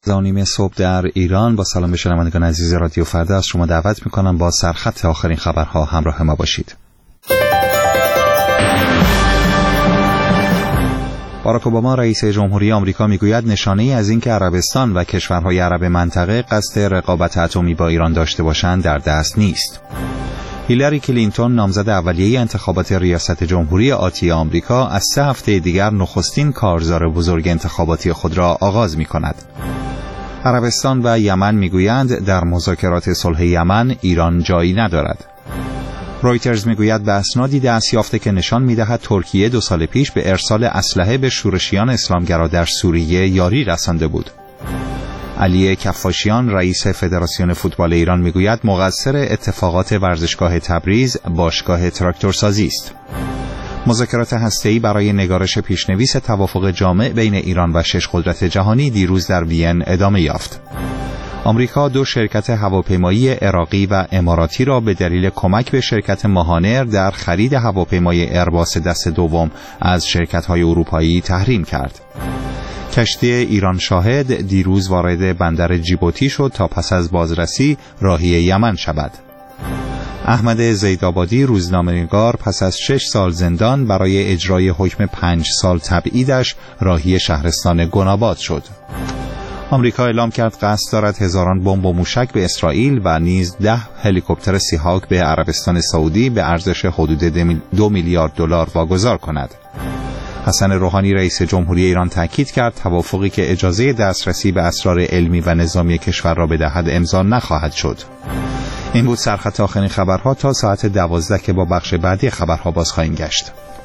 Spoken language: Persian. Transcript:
9:30 صبح در ایران. با سلام به شنوندگان عزیز رادیو فردا از شما دعوت می‌کنم با سرخط آخرین خبرها همراه ما باشید. باراک اوباما رئیس جمهوری آمریکا میگوید نشانه‌ای از اینکه عربستان و کشورهای عرب منطقه قصد رقابت اتمی با ایران داشته باشند در دست نیست. هیلاری کلینتون نامزد اولیه انتخابات ریاست جمهوری آتی آمریکا از 3 هفته دیگر نخستین کارزار بزرگ انتخاباتی خود را آغاز می‌کند. عربستان و یمن میگویند در مذاکرات صلح یمن ایران جایی ندارد. رویترز میگوید به اسنادی دست یافته که نشان میدهد ترکیه 2 سال پیش به ارسال اسلحه به شورشیان اسلامگرا در سوریه یاری رسانده بود. علی کفاشیان رئیس فدراسیون فوتبال ایران میگوید مقصر اتفاقات ورزشگاه تبریز باشگاه تراکتورسازی است. مذاکرات هسته‌ای برای نگارش پیشنویس توافق جامع بین ایران و 6 قدرت جهانی دیروز در وین ادامه یافت. آمریکا 2 شرکت هواپیمایی عراقی و اماراتی را به دلیل کمک به شرکت ماهانر در خرید هواپیمای ایرباس دست دوم از شرکت‌های اروپایی تحریم کرد. کشتی ایران شاهد دیروز وارد بندر جیبوتی شد تا پس از بازرسی راهی یمن شود. احمد زیدآبادی روزنامه‌نگار پس از 6 سال زندان برای اجرای حکم 5 سال تبعیدش راهی شهرستان گناباد شد. آمریکا اعلام کرد قصد دارد هزاران بمب و موشک به اسرائیل و نیز 10 هلیکوپتر سی‌هاک به عربستان سعودی به ارزش حدود 2 میلیارد دلار واگذار کند. حسن روحانی رئیس جمهوری ایران تاکید کرد توافقی که اجازه دسترسی به اسرار علمی و نظامی کشور را بدهد امضا نخواهد شد. این بود سرخط آخرین خبرها تا ساعت 12 که با بخش بعدی خبرها باز خواهیم گشت.